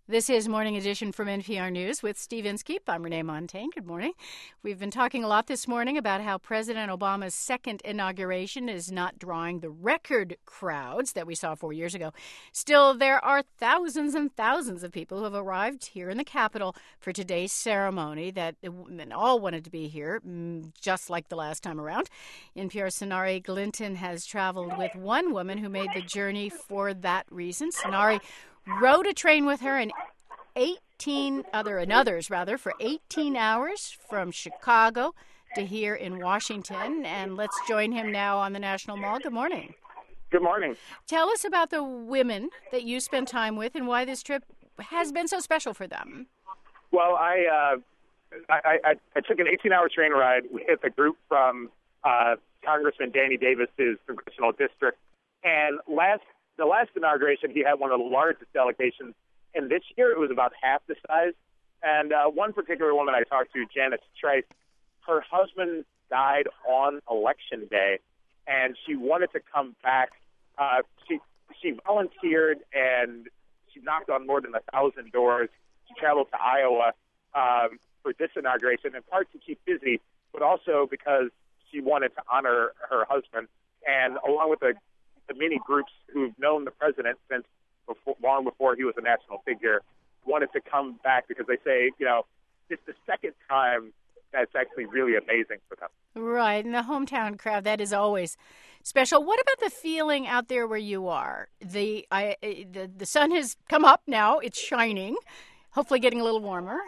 This is Morning Edition from NPR News with Steve Inskeep. I'm Renee Montaigne. Good morning. We've been talking a lot this morning about how President Obama's second inauguration is not drawing the record crowds that we saw 4 years ago. Still, there are thousands and thousands of people who have arrived here in the Capitol for today's ceremony that all wanted to be here, just like the last time around. NPR's Sonari Glinton has traveled with one woman who made the journey for that reason. Sonari rode a train with her and others for 18 hours from Chicago to here in Washington. And let's join him now on the National Mall. Good morning. Good morning. Tell us about the women that you spent time with and why this trip has been so special for them. Well, I took an 18-hour train ride with a group from Congressman Danny Davis's congressional district, and the last inauguration, he had one of the largest delegations, and this year it was about half the size. And one particular woman I talked to, Janice Trice, her husband died on Election Day, and she wanted to come back. She volunteered, and she knocked on more than 1,000 doors. She traveled to Iowa for this inauguration, in part to keep busy, but also because she wanted to honor her husband. And along with the many groups who've known the president since long before he was a national figure, wanted to come back because they say, it's the second time that's actually really amazing for them. Right, and the hometown crowd, that is always special. What about the feeling out there where you are? The sun has come up now; it's shining, hopefully getting a little warmer.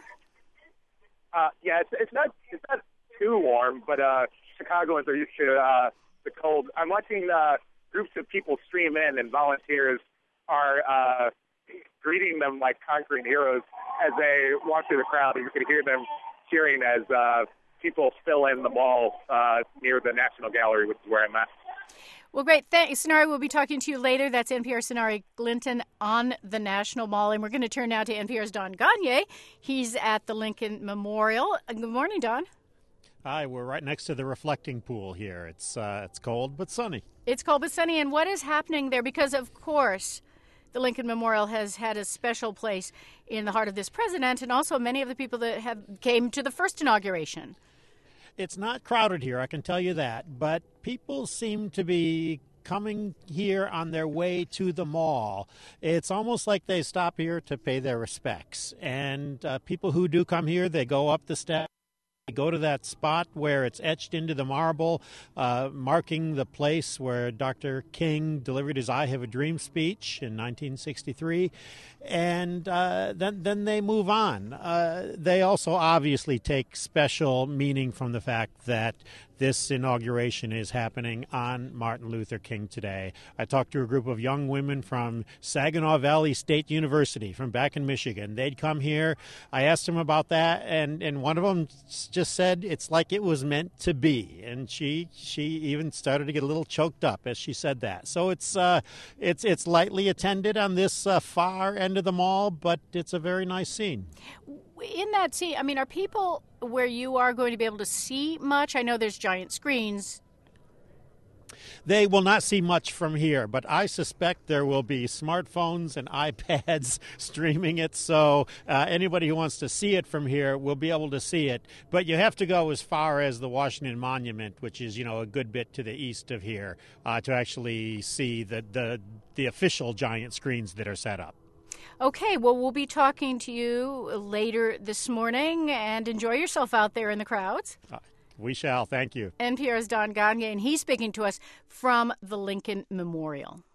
It's not too warm, but Chicagoans are used to the cold. I'm watching groups of people stream in, and volunteers are greeting them like conquering heroes as they walk through the crowd. And you can hear them cheering as people fill in the mall near the National Gallery, which is where I'm at. Well, great. Thanks, Sonari. We'll be talking to you later. That's NPR Sonari Glinton on the National Mall. And we're going to turn now to NPR's Don Gonyea. He's at the Lincoln Memorial. Good morning, Don. Hi, we're right next to the reflecting pool here. It's cold but sunny. It's cold but sunny. And what is happening there? Because, of course, the Lincoln Memorial has had a special place in the heart of this president and also many of the people that came to the first inauguration. It's not crowded here, I can tell you that, but people seem to be coming here on their way to the mall. It's almost like they stop here to pay their respects. And people who do come here, they go up the steps. Go to that spot where it's etched into the marble, marking the place where Dr. King delivered his I Have a Dream speech in 1963, and then they move on. They also obviously take special meaning from the fact that this inauguration is happening on Martin Luther King Day. I talked to a group of young women from Saginaw Valley State University from back in Michigan. They'd come here. I asked them about that, and one of them just said it's like it was meant to be. And she even started to get a little choked up as she said that. So it's lightly attended on this far end of the mall, but it's a very nice scene. In that scene, are people where you are going to be able to see much? I know there's giant screens. They will not see much from here, but I suspect there will be smartphones and iPads streaming it, so anybody who wants to see it from here will be able to see it. But you have to go as far as the Washington Monument, which is, a good bit to the east of here, to actually see the official giant screens that are set up. Okay, well, we'll be talking to you later this morning, and enjoy yourself out there in the crowds. We shall. Thank you. NPR's Don Gonyea, and he's speaking to us from the Lincoln Memorial.